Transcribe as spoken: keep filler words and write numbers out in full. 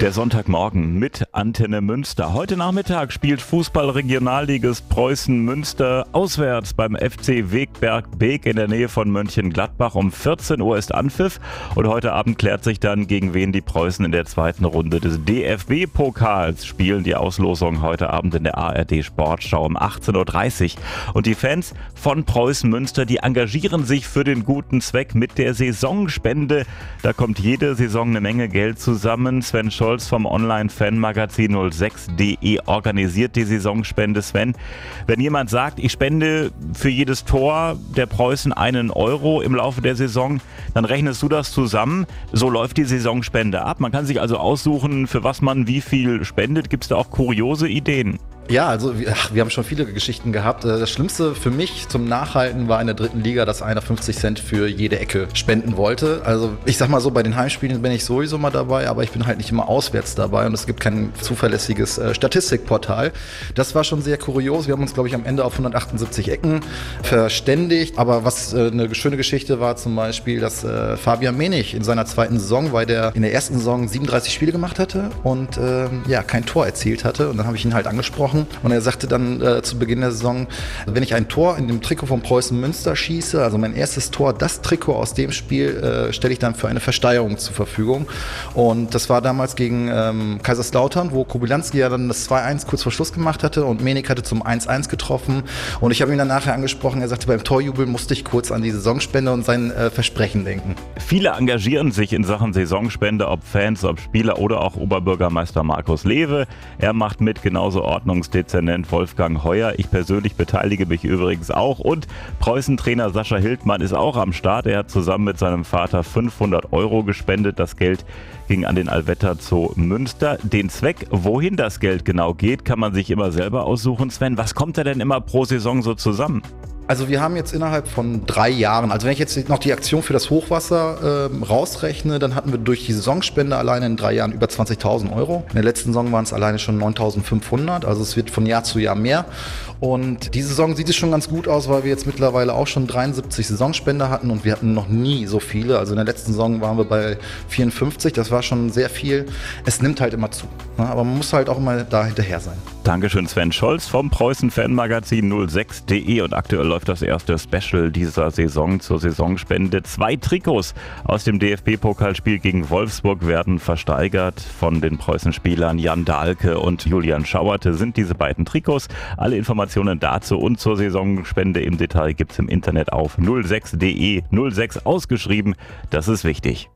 Der Sonntagmorgen mit Antenne Münster. Heute Nachmittag spielt Fußball-Regionalligist Preußen Münster auswärts beim F C Wegberg Beek in der Nähe von Mönchengladbach. Um vierzehn Uhr ist Anpfiff und heute Abend klärt sich dann, gegen wen die Preußen in der zweiten Runde des D F B-Pokals spielen. Die Auslosung heute Abend in der A R D Sportschau um achtzehn Uhr dreißig. Und die Fans von Preußen Münster, die engagieren sich für den guten Zweck mit der Saisonspende. Da kommt jede Saison eine Menge Geld zusammen. Sven Scholz vom Online-Fanmagazin null sechs punkt de organisiert die Saisonspende. Sven, wenn jemand sagt, ich spende für jedes Tor der Preußen einen Euro im Laufe der Saison, dann rechnest du das zusammen. So läuft die Saisonspende ab. Man kann sich also aussuchen, für was man wie viel spendet. Gibt es da auch kuriose Ideen? Ja, also ach, wir haben schon viele Geschichten gehabt. Das Schlimmste für mich zum Nachhalten war in der dritten Liga, dass einer fünfzig Cent für jede Ecke spenden wollte. Also ich sag mal so, bei den Heimspielen bin ich sowieso mal dabei, aber ich bin halt nicht immer auswärts dabei und es gibt kein zuverlässiges äh, Statistikportal. Das war schon sehr kurios. Wir haben uns, glaube ich, am Ende auf hundertachtundsiebzig Ecken verständigt. Aber was äh, eine schöne Geschichte war zum Beispiel, dass äh, Fabian Menig in seiner zweiten Saison, weil der in der ersten Saison siebenunddreißig Spiele gemacht hatte und äh, ja kein Tor erzielt hatte. Und dann habe ich ihn halt angesprochen. Und er sagte dann äh, zu Beginn der Saison, wenn ich ein Tor in dem Trikot von Preußen Münster schieße, also mein erstes Tor, das Trikot aus dem Spiel, äh, stelle ich dann für eine Versteigerung zur Verfügung. Und das war damals gegen ähm, Kaiserslautern, wo Kobylanski ja dann das zwei eins kurz vor Schluss gemacht hatte und Menig hatte zum eins eins getroffen. Und ich habe ihn dann nachher angesprochen, er sagte, beim Torjubel musste ich kurz an die Saisonspende und sein äh, Versprechen denken. Viele engagieren sich in Sachen Saisonspende, ob Fans, ob Spieler oder auch Oberbürgermeister Markus Lewe. Er macht mit, genauso Ordnungs Dezernent Wolfgang Heuer. Ich persönlich beteilige mich übrigens auch und Preußen-Trainer Sascha Hildmann ist auch am Start. Er hat zusammen mit seinem Vater fünfhundert Euro gespendet. Das Geld ging an den Allwetter Zoo Münster. Den Zweck, wohin das Geld genau geht, kann man sich immer selber aussuchen. Sven, was kommt da denn immer pro Saison so zusammen? Also wir haben jetzt innerhalb von drei Jahren, also wenn ich jetzt noch die Aktion für das Hochwasser äh, rausrechne, dann hatten wir durch die Saisonspende alleine in drei Jahren über zwanzigtausend Euro. In der letzten Saison waren es alleine schon neuntausendfünfhundert, also es wird von Jahr zu Jahr mehr. Und diese Saison sieht es schon ganz gut aus, weil wir jetzt mittlerweile auch schon dreiundsiebzig Saisonspender hatten und wir hatten noch nie so viele. Also in der letzten Saison waren wir bei vierundfünfzig, das war schon sehr viel. Es nimmt halt immer zu, ne? Aber man muss halt auch immer da hinterher sein. Dankeschön, Sven Scholz vom Preußen-Fanmagazin null sechs punkt de und aktuell läuft das erste Special dieser Saison zur Saisonspende. Zwei Trikots aus dem D F B-Pokalspiel gegen Wolfsburg werden versteigert von den Preußen-Spielern Jan Dahlke und Julian Schauerte sind diese beiden Trikots. Alle Informationen dazu und zur Saisonspende im Detail gibt es im Internet auf null sechs punkt de, null sechs ausgeschrieben, das ist wichtig.